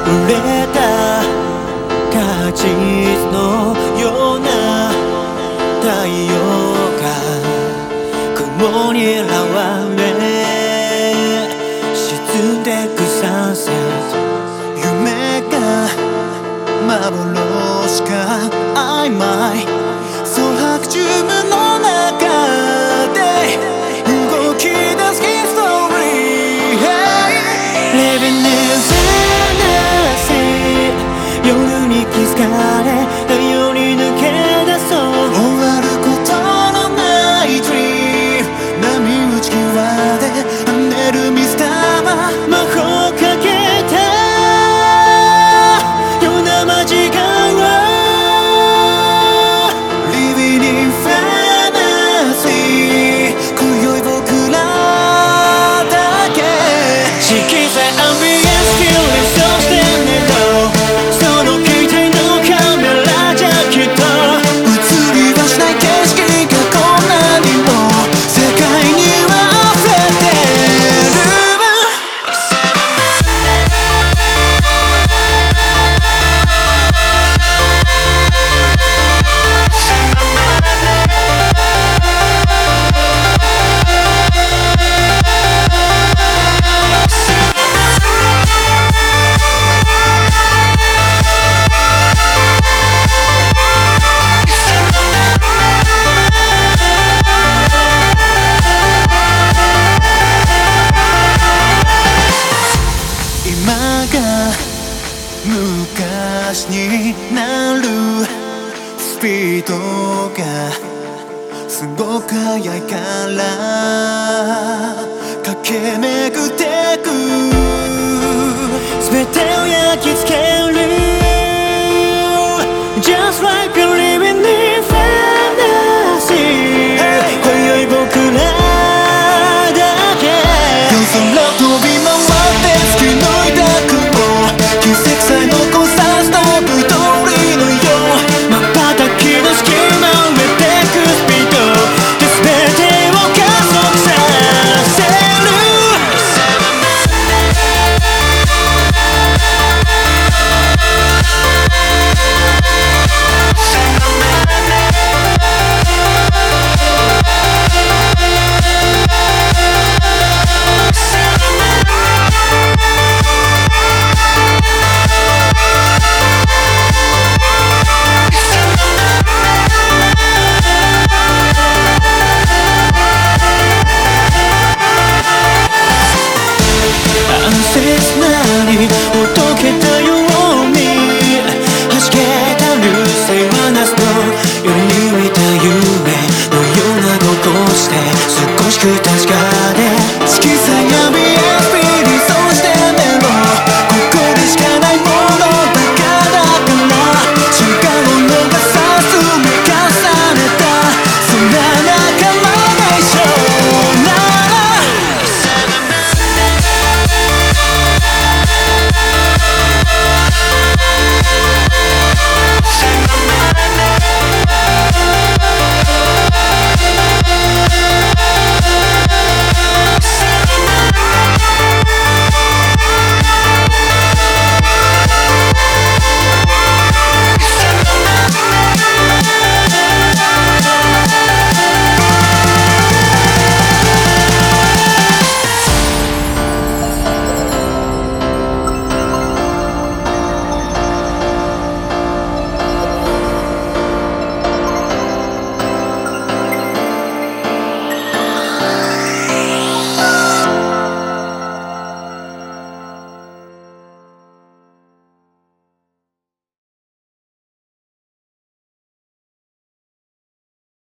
売れた果実のような太陽が雲に現れ沈んでくサンセット夢が幻か曖昧そう白昼夢の中で動き出すヒストリー Living in fantasy 夜に気づかれ太陽に抜け出そう終わることのない Dream 波打ち際で跳ねるミスターマ魔法かけたような間近はLiving in fantasy 今宵僕らだけ色彩アンビエンスキルリソースで寝ろその機体のカメラじゃきっと映りはしない景色がこんなにも世界には溢れてる今が昔になるスピードがすごく速いから駆け巡ってく全てを焼き付ける Just like a living in fantasy 今宵僕らだけ夜空飛び回って突き抜いた雲奇跡さえ残さず飛ぶ通りのよう瞬きの隙間埋めてくスピードで全てを加速させるAncestors